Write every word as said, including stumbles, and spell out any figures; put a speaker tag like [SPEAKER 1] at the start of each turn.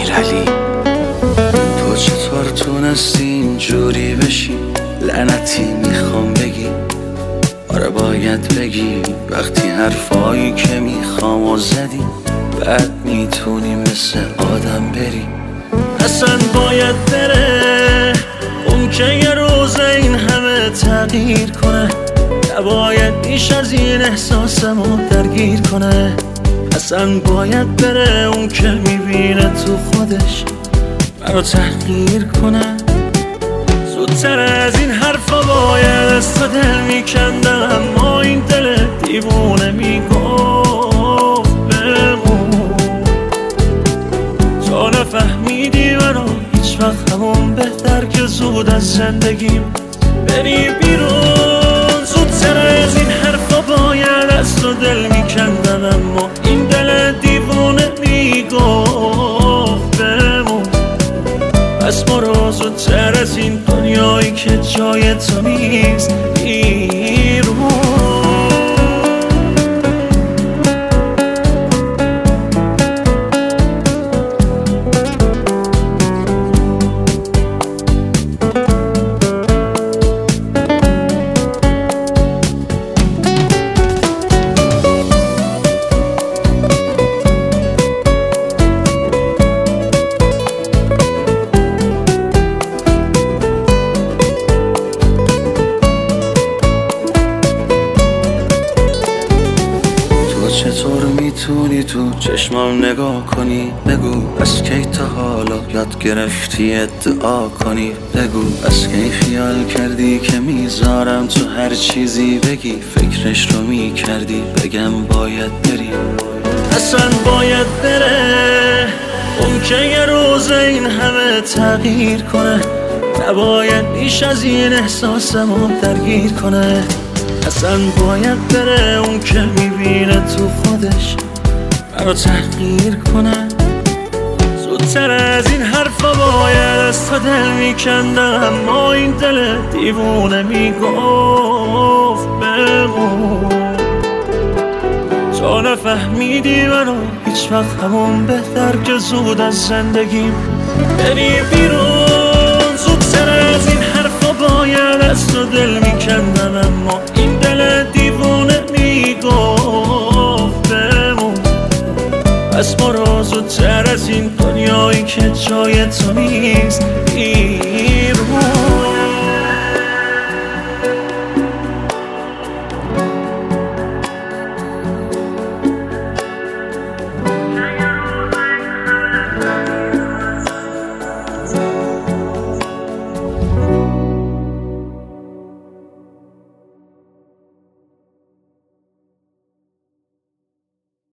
[SPEAKER 1] امیرعلی. تو چطور تونستی اینجوری بشی؟ لعنتی میخوام بگی، آره باید بگی وقتی حرفایی که میخوام و زدی، بعد میتونی مثل آدم بری. اصلا باید بره اون که یه روز این همه تغییر کنه، نباید بیش از این احساسمو درگیر کنه. اصلا باید بره اون که میبینه تو خودش منو تحقیر کنه. زودتر از این حرفا باید از تو دل میکندم، اما این دل دیوونه میگفت بمون. تو نفهمیدی منو هیچ وقت، همون بهتر که زود از زندگیم بری بیرون. زودتر از این حرفا باید از تو دل میکندم، اما این دل دیوونه میگفت بمون. پس برو زودتر از این دنیایی که جای تو نیست بیرون. چطور میتونی تو چشمام نگاه کنی؟ بگو از کی تا حالا یاد گرفتی ادعا کنی؟ بگو از کی خیال کردی که میذارم تو هر چیزی بگی؟ فکرش رو میکردی بگم باید بری؟ اصلا باید بره اون که یه روز این همه تغییر کنه، نباید بیش از این احساسمو درگیر کنه. اصلا باید بره اون که میبینه تو خودش منو تحقیر کنه. زودتر از این حرفا باید از تو دل میکندم، اما این دل دیوونه میگفت بمون. تو نفهمیدی منو هیچ وقت، همون بهتر که زود از زندگیم بری بیرون. زودتر از این حرفا باید از تو دل میکندم، اما این دل دیوونه میگفت بمون. پس برو زودتر از این دنیایی که جای تو نیست.